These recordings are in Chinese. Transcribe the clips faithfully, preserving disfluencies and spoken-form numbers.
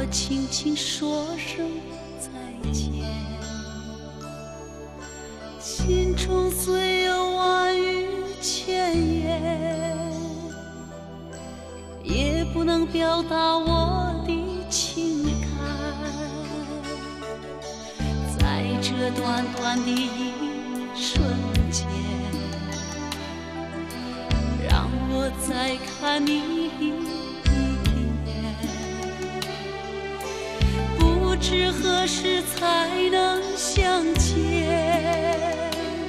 轻轻说声再见。心中虽有万语千言，也不能表达我的情感。在这短短的一瞬间，让我再看你一眼，不知何时才能相见，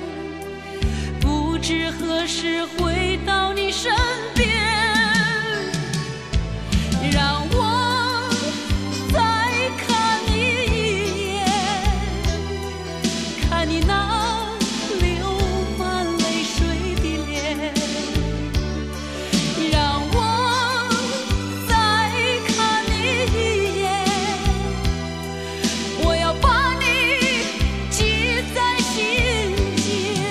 不知何时回到你身边，让我再看你一眼，看你那流满泪水的脸，让我再看你一眼，我要把你记在心间。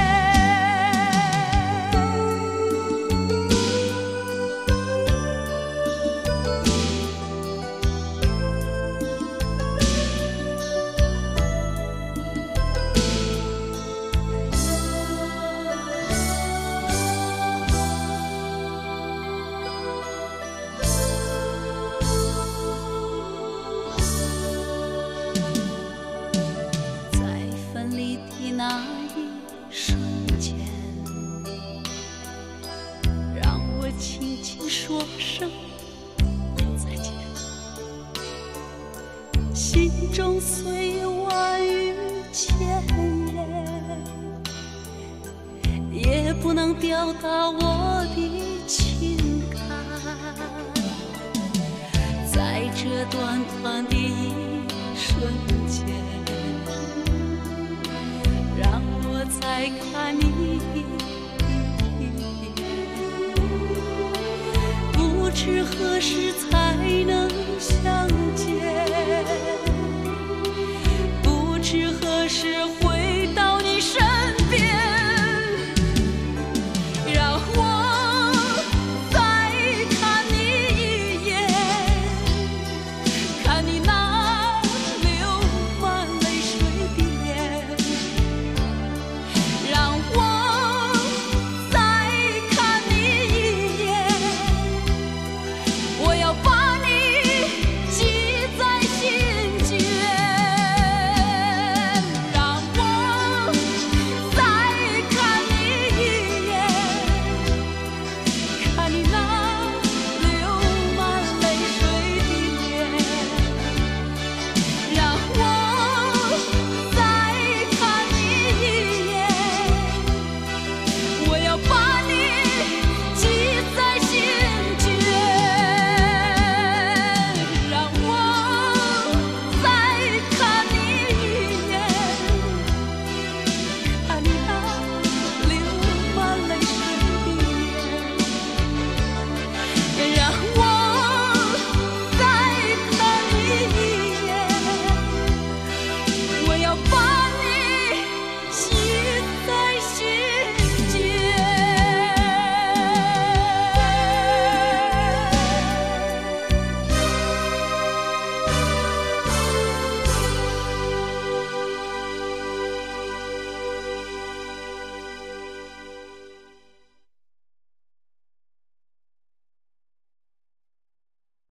在分离的那一瞬间，让我轻轻说声再见。心中虽有万语千言，也不能表达我的情感。在这短短的一瞬间，让我再看你一眼，不知何时才能相见。